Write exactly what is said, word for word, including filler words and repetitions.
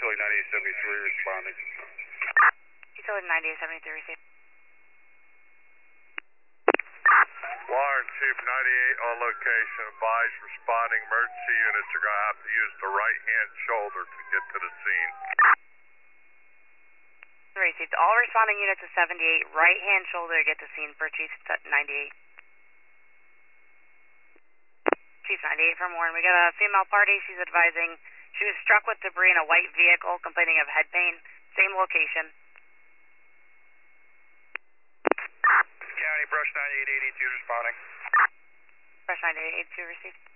Utility ninety-eight seventy-three responding. Utility ninety-eight seventy-three received. Warren, Chief ninety-eight on location. Advise responding emergency units are going to have to use the right-hand shoulder to get to the scene. Received. All responding units of seventy-eight, right-hand shoulder to get to scene for Chief ninety-eight. Chief ninety-eight from Warren. We got a female party. She's advising she was struck with debris in a white vehicle, complaining of head pain. Same location. County, Brush ninety-eight eighty-two responding. Brush ninety-eight eighty-two received.